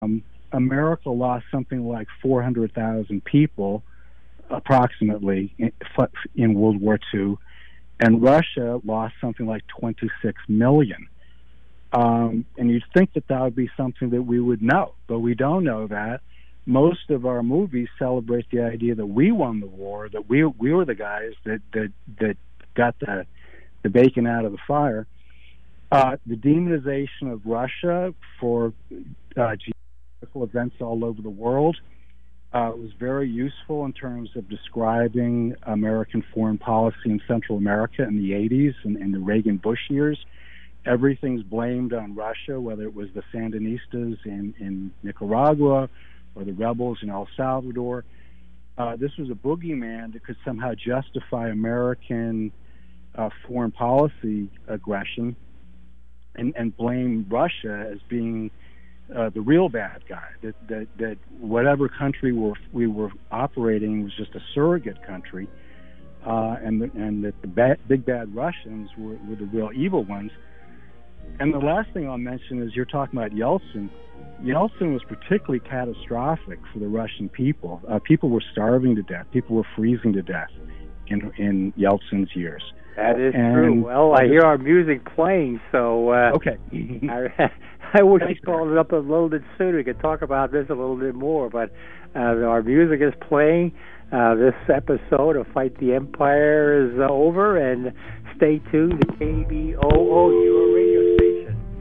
America lost something like 400,000 people, approximately, in World War II, and Russia lost something like 26 million. And you'd think that would be something that we would know, but we don't know that. Most of our movies celebrate the idea that we won the war, that we were the guys that got the bacon out of the fire. The demonization of Russia for geopolitical events all over the world was very useful in terms of describing American foreign policy in Central America in the 80s and the Reagan-Bush years. Everything's blamed on Russia, whether it was the Sandinistas in Nicaragua or the rebels in El Salvador. This was a boogeyman that could somehow justify American foreign policy aggression and blame Russia as being the real bad guy, that whatever country we were operating was just a surrogate country, and that the big bad Russians were the real evil ones. And the last thing I'll mention is, you're talking about Yeltsin. Yeltsin was particularly catastrophic for the Russian people. People were starving to death. People were freezing to death in Yeltsin's years. That is true. Well, I hear our music playing, so okay. I wish you called it up a little bit sooner. We could talk about this a little bit more, but our music is playing. This episode of Fight the Empire is over, and stay tuned to KBOO, your radio station.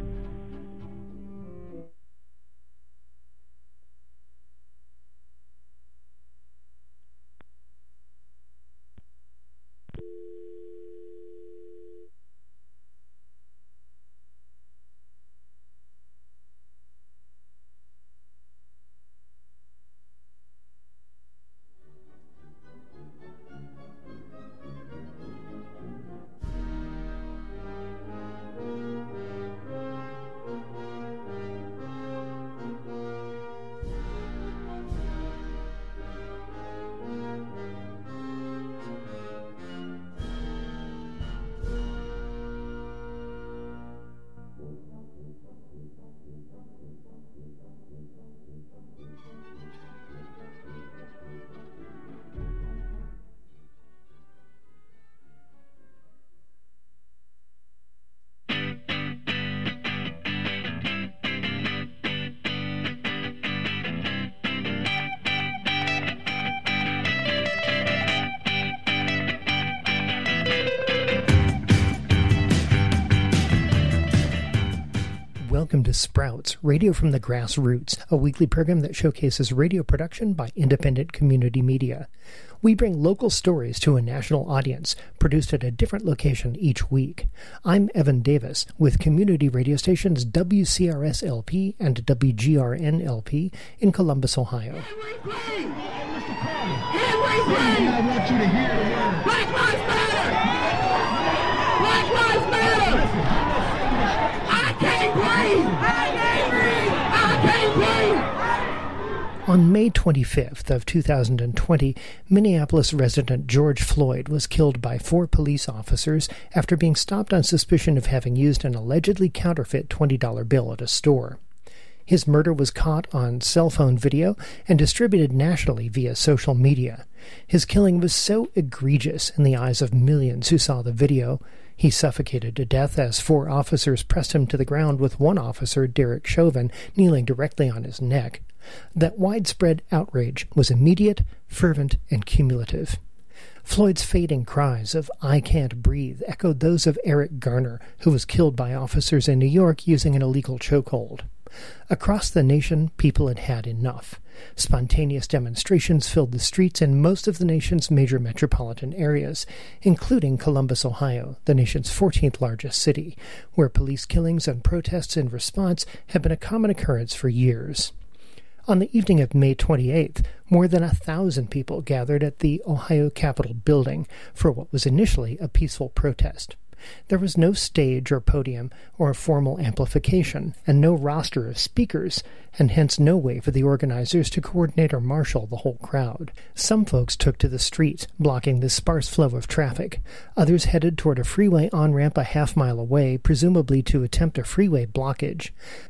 Welcome to Sprouts, Radio from the Grassroots, a weekly program that showcases radio production by independent community media. We bring local stories to a national audience, produced at a different location each week. I'm Evan Davis, with community radio stations WCRS-LP and WGRN-LP in Columbus, Ohio. I want you to hear the word. Black Lives Matter! Black Lives Matter! I can't breathe! I can't breathe! I can't breathe! On May 25th of 2020, Minneapolis resident George Floyd was killed by 4 police officers after being stopped on suspicion of having used an allegedly counterfeit $20 bill at a store. His murder was caught on cell phone video and distributed nationally via social media. His killing was so egregious in the eyes of millions who saw the video. He suffocated to death as 4 officers pressed him to the ground, with one officer, Derek Chauvin, kneeling directly on his neck. That widespread outrage was immediate, fervent, and cumulative. Floyd's fading cries of "I can't breathe" echoed those of Eric Garner, who was killed by officers in New York using an illegal chokehold. Across the nation, people had had enough. Spontaneous demonstrations filled the streets in most of the nation's major metropolitan areas, including Columbus, Ohio, the nation's 14th largest city, where police killings and protests in response have been a common occurrence for years. On the evening of May 28th, more than 1,000 people gathered at the Ohio Capitol building for what was initially a peaceful protest. There was no stage or podium or formal amplification, and no roster of speakers, and hence no way for the organizers to coordinate or marshal the whole crowd. Some folks took to the streets, blocking the sparse flow of traffic. Others headed toward a freeway on-ramp a half-mile away, presumably to attempt a freeway blockage.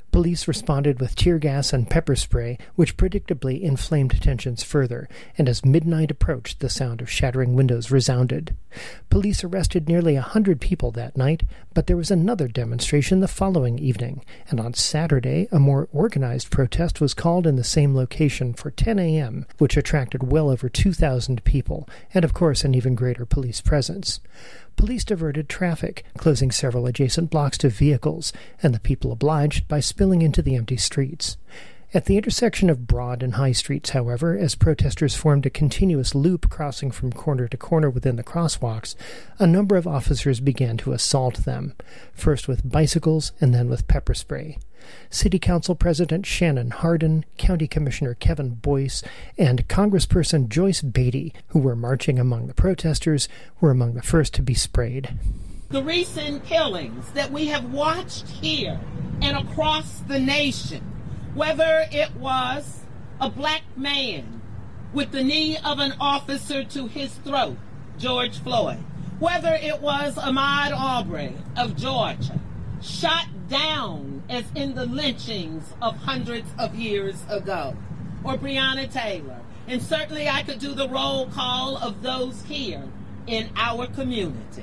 Police responded with tear gas and pepper spray, which predictably inflamed tensions further, and as midnight approached, the sound of shattering windows resounded. Police arrested nearly 100 people that night, but there was another demonstration the following evening, and on Saturday, a more organized protest was called in the same location for 10 a.m., which attracted well over 2,000 people, and of course an even greater police presence. Police diverted traffic, closing several adjacent blocks to vehicles, and the people obliged by spilling into the empty streets. At the intersection of Broad and High Streets, however, as protesters formed a continuous loop crossing from corner to corner within the crosswalks, a number of officers began to assault them, first with bicycles and then with pepper spray. City Council President Shannon Hardin, County Commissioner Kevin Boyce, and Congressperson Joyce Beatty, who were marching among the protesters, were among the first to be sprayed. The recent killings that we have watched here and across the nation, whether it was a black man with the knee of an officer to his throat, George Floyd, whether it was Ahmaud Arbery of Georgia, shot down as in the lynchings of hundreds of years ago, or Breonna Taylor. And certainly I could do the roll call of those here in our community.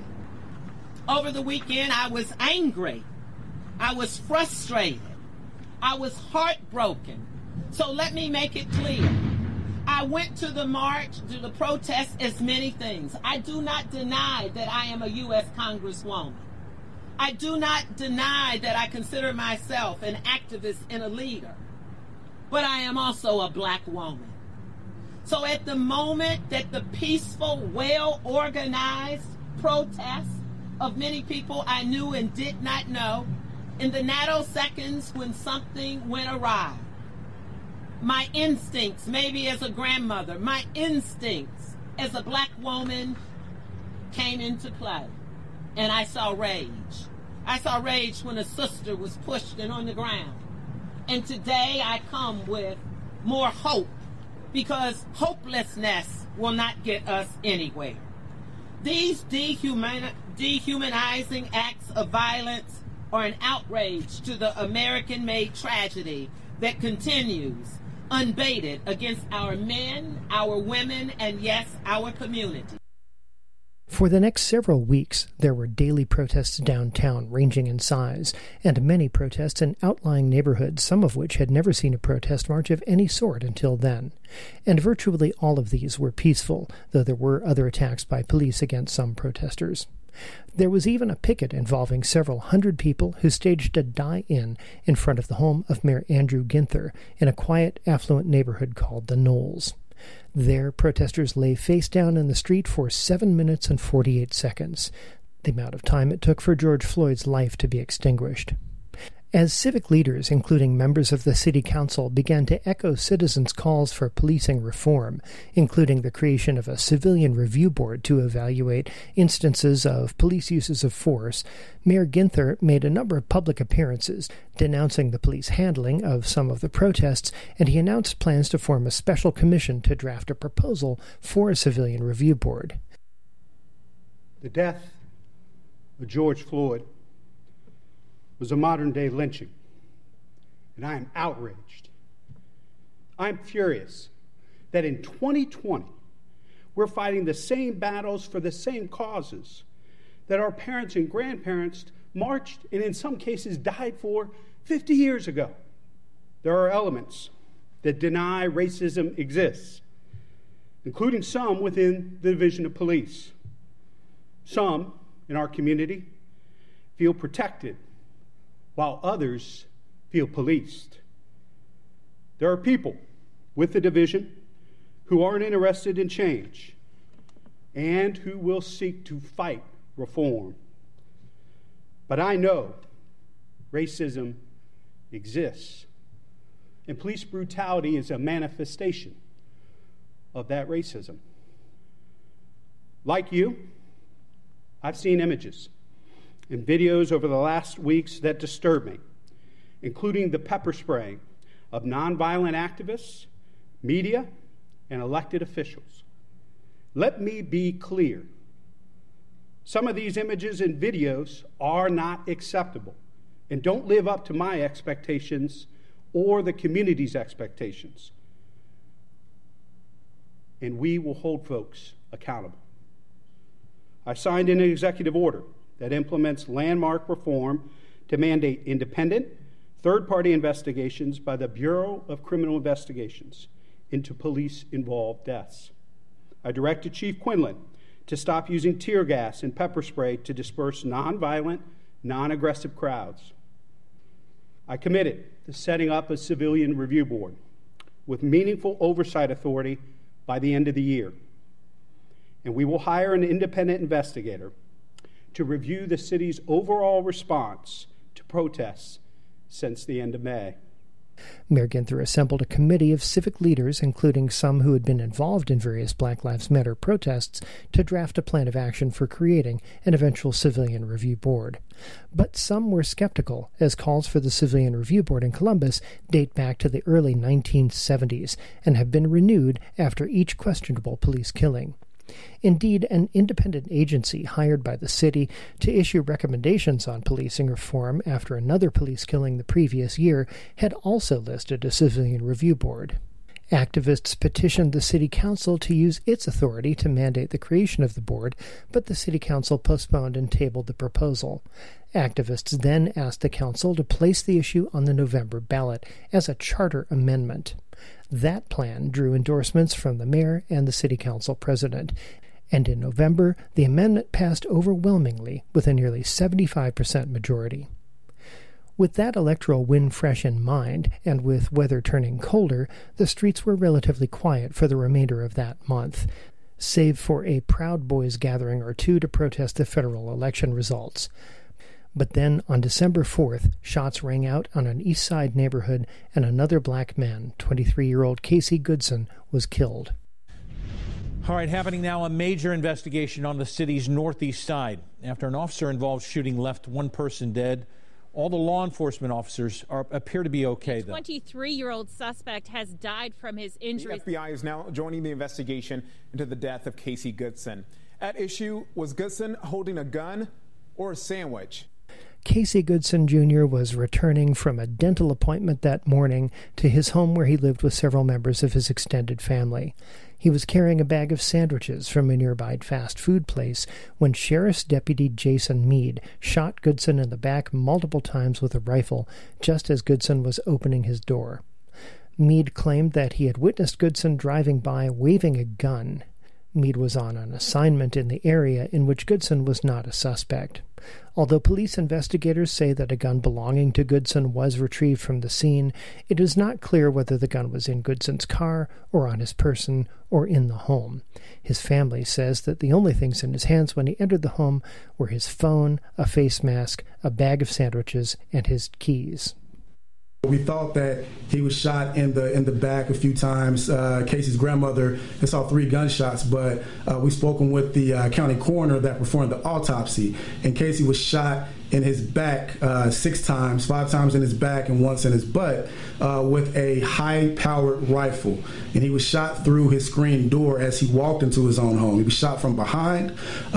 Over the weekend, I was angry. I was frustrated. I was heartbroken. So let me make it clear. I went to the march, to the protest, as many things. I do not deny that I am a U.S. Congresswoman. I do not deny that I consider myself an activist and a leader. But I am also a black woman. So at the moment that the peaceful, well-organized protest of many people I knew and did not know, in the nanoseconds when something went awry, my instincts, maybe as a grandmother, my instincts as a black woman came into play. And I saw rage. I saw rage when a sister was pushed and on the ground. And today I come with more hope, because hopelessness will not get us anywhere. These dehumanizing acts of violence are an outrage to the American-made tragedy that continues unabated against our men, our women, and yes, our community. For the next several weeks, there were daily protests downtown, ranging in size, and many protests in outlying neighborhoods, some of which had never seen a protest march of any sort until then. And virtually all of these were peaceful, though there were other attacks by police against some protesters. There was even a picket involving several hundred people who staged a die-in in front of the home of Mayor Andrew Ginther in a quiet, affluent neighborhood called the Knolls. There, protesters lay face down in the street for 7 minutes and 48 seconds, the amount of time it took for George Floyd's life to be extinguished. As civic leaders, including members of the city council, began to echo citizens' calls for policing reform, including the creation of a civilian review board to evaluate instances of police uses of force, Mayor Ginther made a number of public appearances denouncing the police handling of some of the protests, and he announced plans to form a special commission to draft a proposal for a civilian review board. The death of George Floyd was a modern-day lynching, and I am outraged. I'm furious that in 2020, we're fighting the same battles for the same causes that our parents and grandparents marched and in some cases died for 50 years ago. There are elements that deny racism exists, including some within the Division of Police. Some in our community feel protected, while others feel policed. There are people with the division who aren't interested in change and who will seek to fight reform. But I know racism exists, and police brutality is a manifestation of that racism. Like you, I've seen images and videos over the last weeks that disturb me, including the pepper spraying of nonviolent activists, media, and elected officials. Let me be clear. Some of these images and videos are not acceptable, and don't live up to my expectations or the community's expectations. And we will hold folks accountable. I signed an executive order that implements landmark reform to mandate independent, third-party investigations by the Bureau of Criminal Investigations into police-involved deaths. I directed Chief Quinlan to stop using tear gas and pepper spray to disperse nonviolent, non-aggressive crowds. I committed to setting up a civilian review board with meaningful oversight authority by the end of the year. And we will hire an independent investigator to review the city's overall response to protests since the end of May. Mayor Ginther assembled a committee of civic leaders, including some who had been involved in various Black Lives Matter protests, to draft a plan of action for creating an eventual civilian review board. But some were skeptical, as calls for the civilian review board in Columbus date back to the early 1970s and have been renewed after each questionable police killing. Indeed, an independent agency hired by the city to issue recommendations on policing reform after another police killing the previous year had also listed a civilian review board. Activists petitioned the city council to use its authority to mandate the creation of the board, but the city council postponed and tabled the proposal. Activists then asked the council to place the issue on the November ballot as a charter amendment. That plan drew endorsements from the mayor and the city council president, and in November, the amendment passed overwhelmingly with a nearly 75% majority. With that electoral win fresh in mind, and with weather turning colder, the streets were relatively quiet for the remainder of that month, save for a Proud Boys gathering or two to protest the federal election results. But then, on December 4th, shots rang out on an East Side neighborhood, and another black man, 23-year-old Casey Goodson, was killed. All right, happening now, a major investigation on the city's northeast side. After an officer-involved shooting left one person dead, all the law enforcement officers appear to be okay, though. The 23-year-old suspect has died from his injuries. The FBI is now joining the investigation into the death of Casey Goodson. At issue, was Goodson holding a gun or a sandwich? Casey Goodson Jr. was returning from a dental appointment that morning to his home where he lived with several members of his extended family. He was carrying a bag of sandwiches from a nearby fast food place when Sheriff's Deputy Jason Mead shot Goodson in the back multiple times with a rifle just as Goodson was opening his door. Mead claimed that he had witnessed Goodson driving by waving a gun. Mead was on an assignment in the area in which Goodson was not a suspect. Although police investigators say that a gun belonging to Goodson was retrieved from the scene, it is not clear whether the gun was in Goodson's car or on his person or in the home. His family says that the only things in his hands when he entered the home were his phone, a face mask, a bag of sandwiches, and his keys. We thought that he was shot in the back a few times. Casey's grandmother saw 3 gunshots, but we spoken with the county coroner that performed the autopsy, and Casey was shot in his back 6 times, 5 times in his back and once in his butt with a high-powered rifle. And he was shot through his screen door as he walked into his own home. He was shot from behind.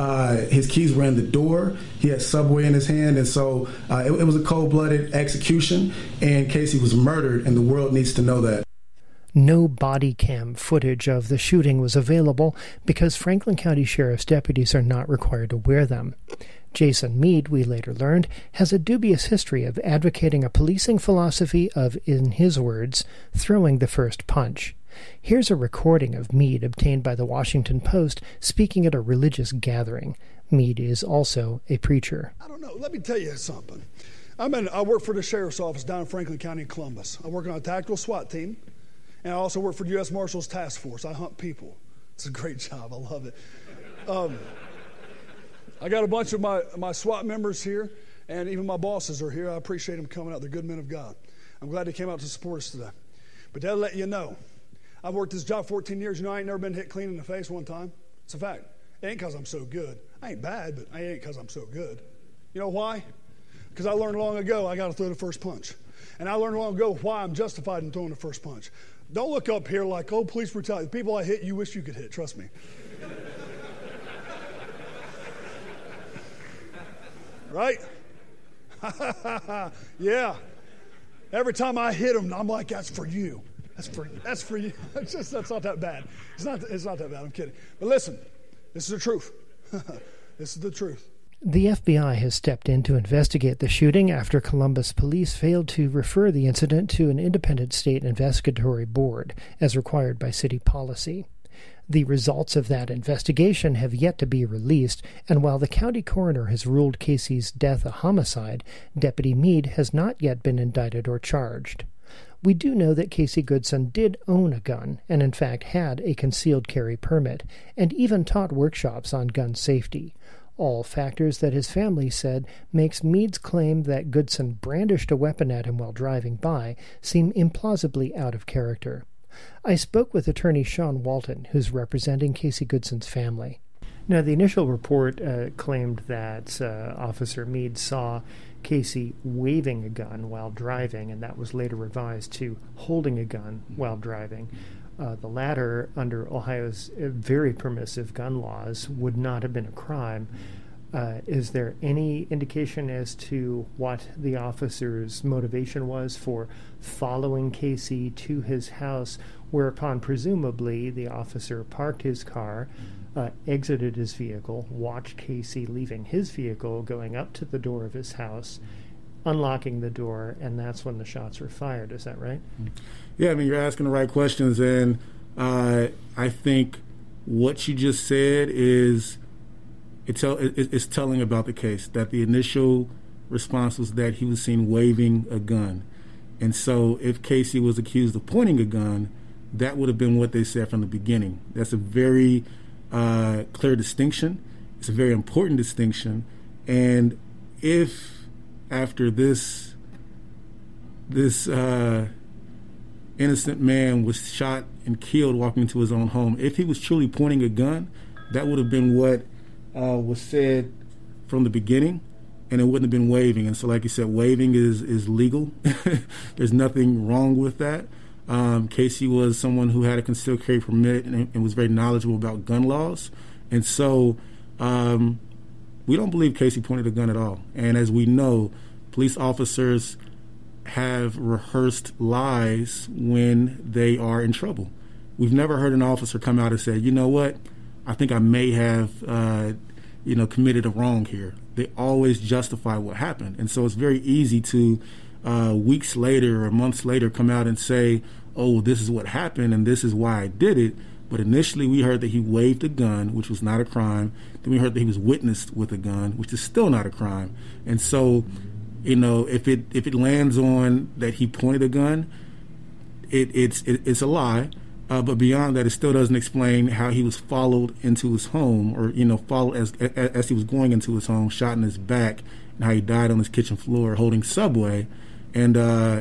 His keys were in the door. He had Subway in his hand, and so it was a cold-blooded execution, and Casey was murdered, and the world needs to know that. No body cam footage of the shooting was available because Franklin County Sheriff's deputies are not required to wear them. Jason Mead, we later learned, has a dubious history of advocating a policing philosophy of, in his words, throwing the first punch. Here's a recording of Mead obtained by the Washington Post speaking at a religious gathering. Mead is also a preacher. I don't know. Let me tell you something. I work for the Sheriff's Office down in Franklin County in Columbus. I work on a tactical SWAT team, and I also work for the U.S. Marshals Task Force. I hunt people. It's a great job. I love it. I got a bunch of my SWAT members here, and even my bosses are here. I appreciate them coming out. They're good men of God. I'm glad they came out to support us today. But that'll let you know. I've worked this job 14 years. You know, I ain't never been hit clean in the face one time. It's a fact. It ain't because I'm so good. I ain't bad, but I ain't because I'm so good. You know why? Because I learned long ago I got to throw the first punch. And I learned long ago why I'm justified in throwing the first punch. Don't look up here like, oh, police brutality. The people I hit, you wish you could hit. Trust me. Right? Yeah. Every time I hit him, I'm like, that's for you. That's for you. That's not that bad. It's not that bad. I'm kidding. But listen, this is the truth. This is the truth. The FBI has stepped in to investigate the shooting after Columbus police failed to refer the incident to an independent state investigatory board, as required by city policy. The results of that investigation have yet to be released, and while the county coroner has ruled Casey's death a homicide, Deputy Meade has not yet been indicted or charged. We do know that Casey Goodson did own a gun, and in fact had a concealed carry permit, and even taught workshops on gun safety. All factors that his family said makes Meade's claim that Goodson brandished a weapon at him while driving by seem implausibly out of character. I spoke with attorney Sean Walton, who's representing Casey Goodson's family. Now, the initial report claimed that Officer Meade saw Casey waving a gun while driving, and that was later revised to holding a gun while driving. The latter, under Ohio's very permissive gun laws, would not have been a crime. Is there any indication as to what the officer's motivation was for following Casey to his house, whereupon presumably the officer parked his car, exited his vehicle, watched Casey leaving his vehicle, going up to the door of his house, unlocking the door, and that's when the shots were fired. Is that right? Yeah, I mean, you're asking the right questions, and I think what you just said is it's telling about the case, that the initial response was that he was seen waving a gun. And so if Casey was accused of pointing a gun, that would have been what they said from the beginning. That's a very clear distinction. It's a very important distinction. And if after this innocent man was shot and killed walking into his own home, if he was truly pointing a gun, that would have been what was said from the beginning, and it wouldn't have been waving. And so, like you said, waving is legal. There's nothing wrong with that. Casey was someone who had a concealed carry permit and was very knowledgeable about gun laws. And so we don't believe Casey pointed a gun at all. And as we know, police officers have rehearsed lies when they are in trouble. We've never heard an officer come out and say, you know what, I think I may have committed a wrong here. They always justify what happened. And so it's very easy to weeks later or months later come out and say, oh, this is what happened and this is why I did it. But initially we heard that he waved a gun, which was not a crime. Then we heard that he was witnessed with a gun, which is still not a crime. And so, if it lands on that he pointed a gun, it's a lie. But beyond that, it still doesn't explain how he was followed into his home, or followed as he was going into his home, shot in his back, and how he died on his kitchen floor holding Subway, and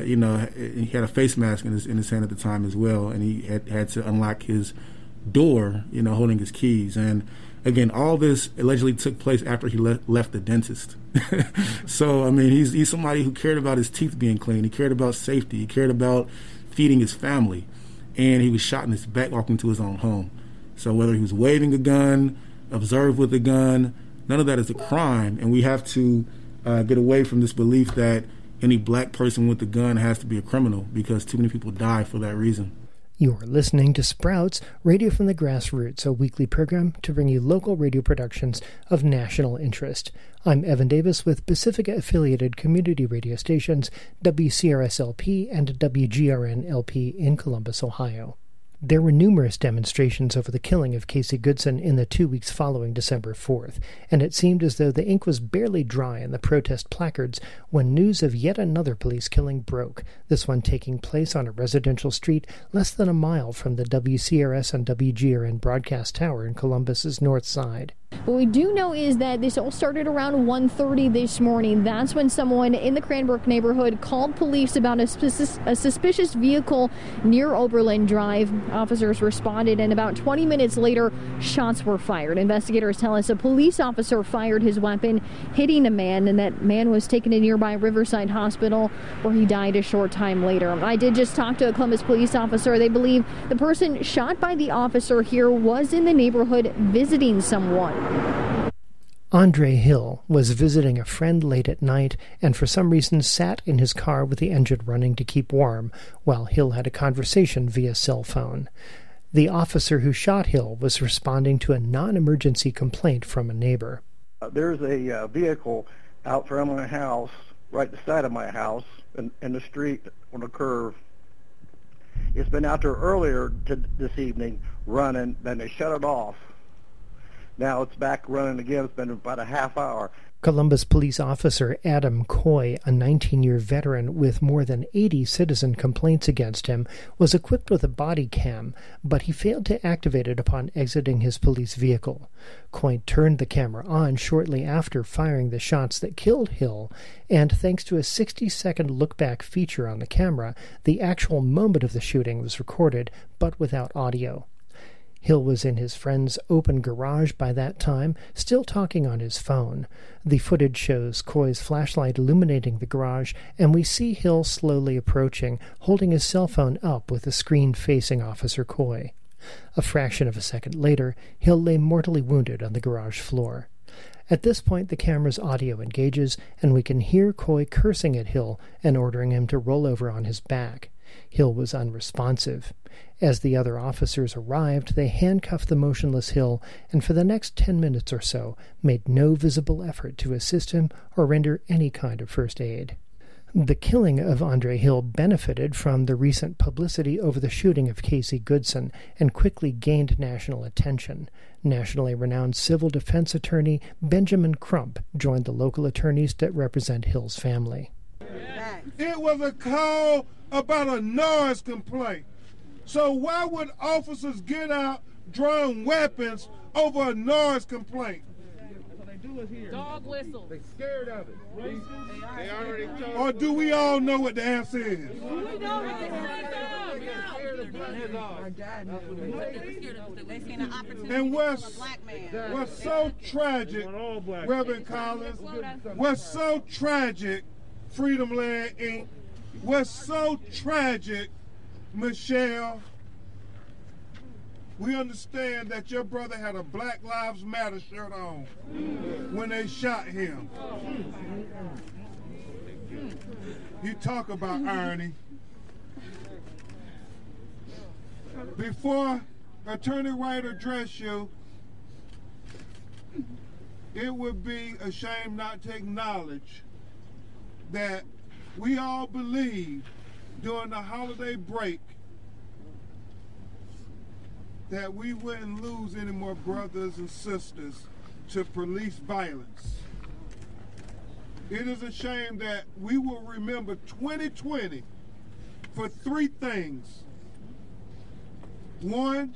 he had a face mask in his hand at the time as well, and he had to unlock his door, holding his keys. And again, all this allegedly took place after he left the dentist. So I mean, he's somebody who cared about his teeth being clean. He cared about safety. He cared about feeding his family. And he was shot in his back walking to his own home. So whether he was waving a gun, observed with a gun, none of that is a crime. And we have to get away from this belief that any black person with a gun has to be a criminal, because too many people die for that reason. You're listening to Sprouts, Radio from the Grassroots, a weekly program to bring you local radio productions of national interest. I'm Evan Davis with Pacifica-affiliated community radio stations WCRS-LP and WGRN-LP in Columbus, Ohio. There were numerous demonstrations over the killing of Casey Goodson in the 2 weeks following December 4th, and it seemed as though the ink was barely dry in the protest placards when news of yet another police killing broke, this one taking place on a residential street less than a mile from the WCRS and WGRN broadcast tower in Columbus's north side. What we do know is that this all started around 1:30 this morning. That's when someone in the Cranbrook neighborhood called police about a suspicious vehicle near Oberlin Drive. Officers responded, and about 20 minutes later, shots were fired. Investigators tell us a police officer fired his weapon, hitting a man, and that man was taken to nearby Riverside Hospital, where he died a short time later. I did just talk to a Columbus police officer. They believe the person shot by the officer here was in the neighborhood visiting someone. Andre Hill was visiting a friend late at night and for some reason sat in his car with the engine running to keep warm while Hill had a conversation via cell phone. The officer who shot Hill was responding to a non-emergency complaint from a neighbor. There's a vehicle out front of my house, right beside of my house, in the street on a curve. It's been out there earlier this evening running, then they shut it off. Now it's back running again. It's been about a half hour. Columbus police officer Adam Coy, a 19-year veteran with more than 80 citizen complaints against him, was equipped with a body cam, but he failed to activate it upon exiting his police vehicle. Coy turned the camera on shortly after firing the shots that killed Hill, and thanks to a 60-second look-back feature on the camera, the actual moment of the shooting was recorded, but without audio. Hill was in his friend's open garage by that time, still talking on his phone. The footage shows Coy's flashlight illuminating the garage, and we see Hill slowly approaching, holding his cell phone up with the screen facing Officer Coy. A fraction of a second later, Hill lay mortally wounded on the garage floor. At this point, the camera's audio engages, and we can hear Coy cursing at Hill and ordering him to roll over on his back. Hill was unresponsive. As the other officers arrived, they handcuffed the motionless Hill and for the next 10 minutes or so made no visible effort to assist him or render any kind of first aid. The killing of Andre Hill benefited from the recent publicity over the shooting of Casey Goodson and quickly gained national attention. Nationally renowned civil defense attorney Benjamin Crump joined the local attorneys that represent Hill's family. It was a call about a noise complaint. So why would officers get out drawing weapons over a noise complaint? Dog whistle. They're scared of it. They already told. Or do we all know what the answer is? We know what and what's so tragic, Reverend Collins, what's so tragic, Freedom Land Inc., what's so tragic, Michelle, we understand that your brother had a Black Lives Matter shirt on when they shot him. You talk about irony. Before Attorney Wright address you, it would be a shame not to acknowledge that we all believe during the holiday break that we wouldn't lose any more brothers and sisters to police violence. It is a shame that we will remember 2020 for three things. One,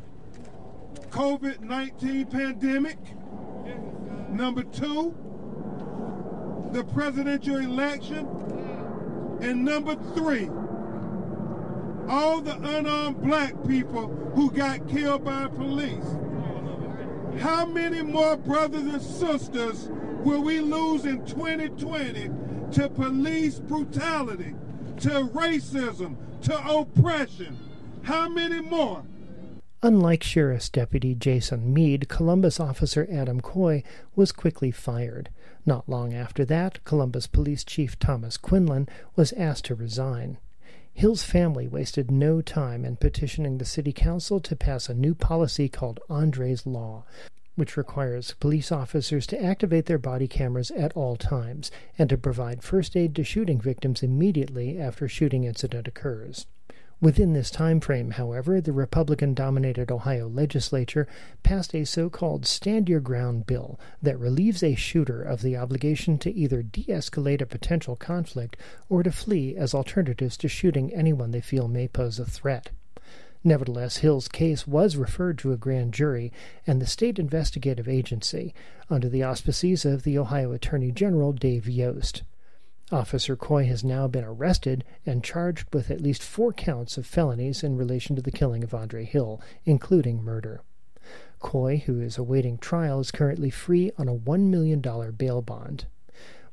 COVID-19 pandemic. Number two, the presidential election. And number three, all the unarmed black people who got killed by police. How many more brothers and sisters will we lose in 2020 to police brutality, to racism, to oppression? How many more? Unlike Sheriff's Deputy Jason Meade, Columbus officer Adam Coy was quickly fired. Not long after that, Columbus Police Chief Thomas Quinlan was asked to resign. Hill's family wasted no time in petitioning the city council to pass a new policy called Andre's Law, which requires police officers to activate their body cameras at all times and to provide first aid to shooting victims immediately after a shooting incident occurs. Within this time frame, however, the Republican-dominated Ohio legislature passed a so-called Stand Your Ground bill that relieves a shooter of the obligation to either de-escalate a potential conflict or to flee as alternatives to shooting anyone they feel may pose a threat. Nevertheless, Hill's case was referred to a grand jury and the state investigative agency, under the auspices of the Ohio Attorney General Dave Yost. Officer Coy has now been arrested and charged with at least 4 counts of felonies in relation to the killing of Andre Hill, including murder. Coy, who is awaiting trial, is currently free on a $1 million bail bond.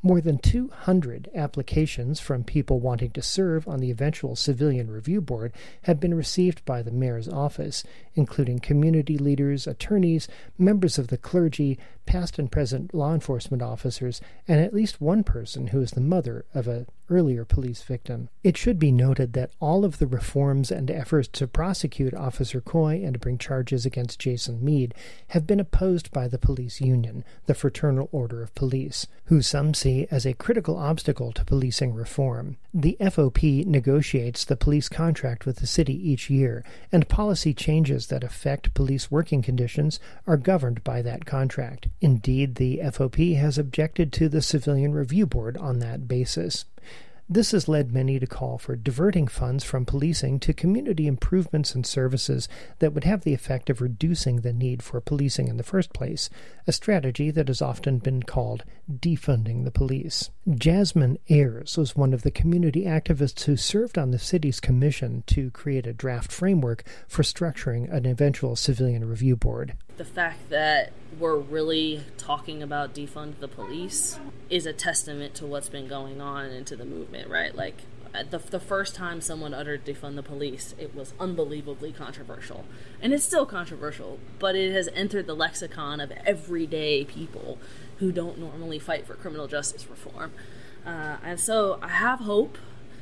More than 200 applications from people wanting to serve on the eventual Civilian Review Board have been received by the mayor's office, including community leaders, attorneys, members of the clergy, past and present law enforcement officers, and at least one person who is the mother of an earlier police victim. It should be noted that all of the reforms and efforts to prosecute Officer Coy and to bring charges against Jason Meade have been opposed by the police union, the Fraternal Order of Police, who some see as a critical obstacle to policing reform. The FOP negotiates the police contract with the city each year, and policy changes that affect police working conditions are governed by that contract. Indeed, the FOP has objected to the Civilian Review Board on that basis. This has led many to call for diverting funds from policing to community improvements and services that would have the effect of reducing the need for policing in the first place, a strategy that has often been called defunding the police. Jasmine Ayers was one of the community activists who served on the city's commission to create a draft framework for structuring an eventual Civilian Review Board. The fact that we're really talking about defund the police is a testament to what's been going on into the movement, right? Like, the first time someone uttered defund the police, it was unbelievably controversial. And it's still controversial, but it has entered the lexicon of everyday people who don't normally fight for criminal justice reform. And so I have hope,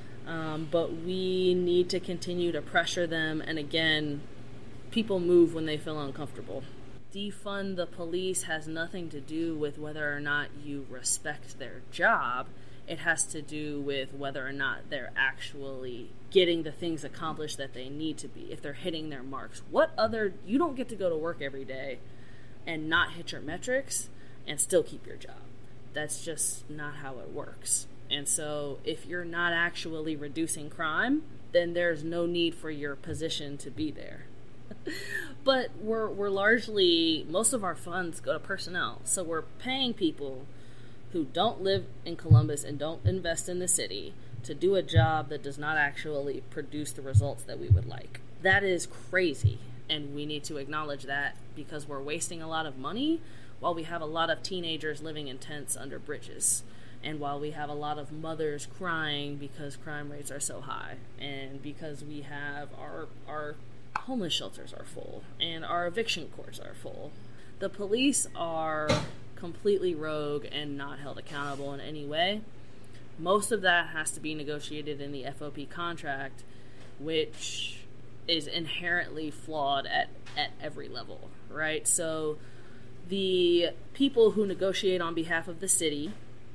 but we need to continue to pressure them. And again, people move when they feel uncomfortable. Defund the police has nothing to do with whether or not you respect their job. It has to do with whether or not they're actually getting the things accomplished that they need to be, if they're hitting their marks. You don't get to go to work every day and not hit your metrics and still keep your job. That's just not how it works. And so if you're not actually reducing crime, then there's no need for your position to be there. But we're largely, most of our funds go to personnel. So we're paying people who don't live in Columbus and don't invest in the city to do a job that does not actually produce the results that we would like. That is crazy, and we need to acknowledge that, because we're wasting a lot of money while we have a lot of teenagers living in tents under bridges, and while we have a lot of mothers crying because crime rates are so high, and because we have our homeless shelters are full, and our eviction courts are full. The police are completely rogue and not held accountable in any way. Most of that has to be negotiated in the FOP contract, which is inherently flawed at every level, right? So the people who negotiate on behalf of the city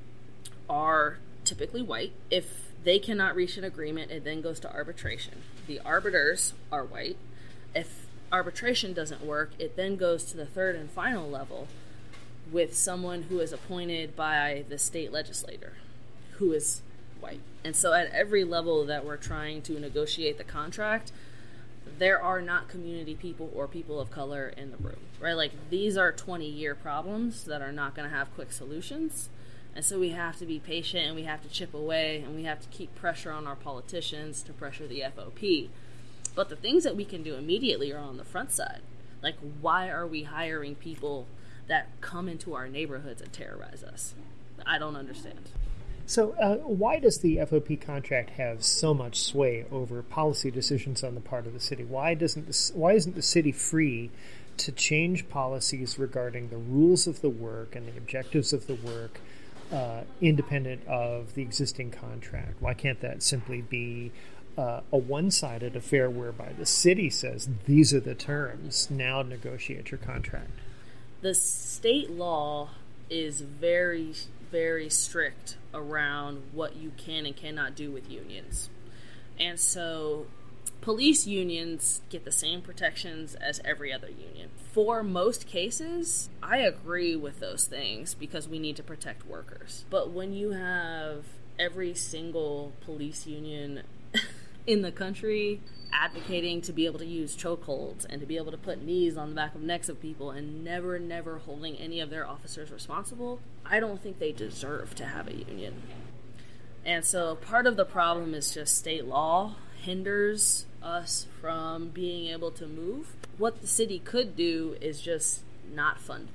are typically white. If they cannot reach an agreement, it then goes to arbitration. The arbiters are white. If arbitration doesn't work, it then goes to the third and final level with someone who is appointed by the state legislator, who is white. And so at every level that we're trying to negotiate the contract, there are not community people or people of color in the room, right? Like, these are 20-year problems that are not going to have quick solutions. And so we have to be patient, and we have to chip away, and we have to keep pressure on our politicians to pressure the FOP. But the things that we can do immediately are on the front side. Like, why are we hiring people that come into our neighborhoods and terrorize us? I don't understand. So why does the FOP contract have so much sway over policy decisions on the part of the city? Why isn't the city free to change policies regarding the rules of the work and the objectives of the work independent of the existing contract? Why can't that simply be a one-sided affair whereby the city says, these are the terms, now negotiate your contract? The state law is very, very strict around what you can and cannot do with unions. And so police unions get the same protections as every other union. For most cases, I agree with those things because we need to protect workers. But when you have every single police union in the country advocating to be able to use chokeholds and to be able to put knees on the back of necks of people and never holding any of their officers responsible, I don't think they deserve to have a union. And so part of the problem is just state law hinders us from being able to move. What the city could do is just not fund them.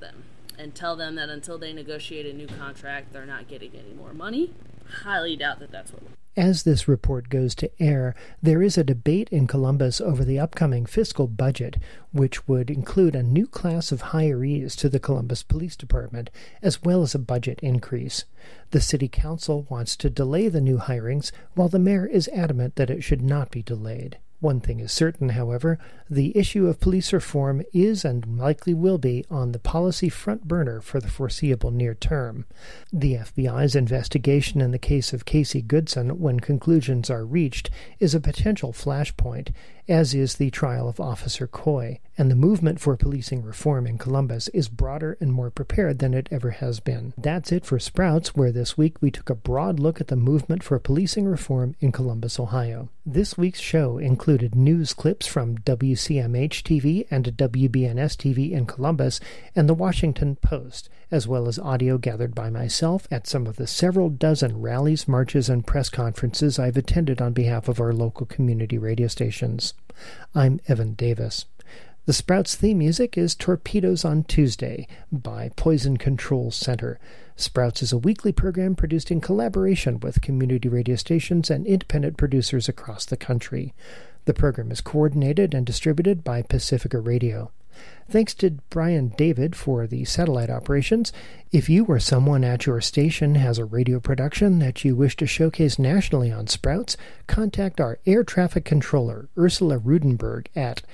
and tell them that until they negotiate a new contract, they're not getting any more money. Highly doubt that that's what. As this report goes to air, there is a debate in Columbus over the upcoming fiscal budget, which would include a new class of hirees to the Columbus Police Department, as well as a budget increase. The City Council wants to delay the new hirings, while the mayor is adamant that it should not be delayed. One thing is certain, however, the issue of police reform is and likely will be on the policy front burner for the foreseeable near term. The FBI's investigation in the case of Casey Goodson, when conclusions are reached, is a potential flashpoint, as is the trial of Officer Coy, and the movement for policing reform in Columbus is broader and more prepared than it ever has been. That's it for Sprouts, where this week we took a broad look at the movement for policing reform in Columbus, Ohio. This week's show included news clips from WCMH-TV and WBNS-TV in Columbus and the Washington Post, as well as audio gathered by myself at some of the several dozen rallies, marches, and press conferences I've attended on behalf of our local community radio stations. I'm Evan Davis. The Sprouts theme music is Torpedoes on Tuesday by Poison Control Center. Sprouts is a weekly program produced in collaboration with community radio stations and independent producers across the country. The program is coordinated and distributed by Pacifica Radio. Thanks to Brian David for the satellite operations. If you or someone at your station has a radio production that you wish to showcase nationally on Sprouts, contact our air traffic controller, Ursula Rudenberg, at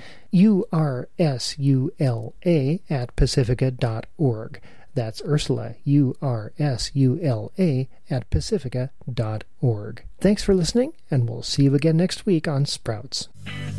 ursula@pacifica.org. That's Ursula, URSULA, at pacifica.org. Thanks for listening, and we'll see you again next week on Sprouts.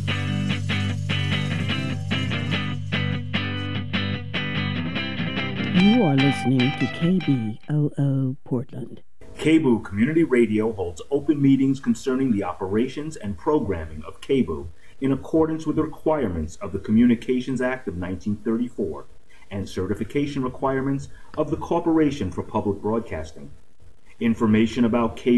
You are listening to KBOO Portland. KBOO Community Radio holds open meetings concerning the operations and programming of KBOO in accordance with the requirements of the Communications Act of 1934 and certification requirements of the Corporation for Public Broadcasting. Information about KBOO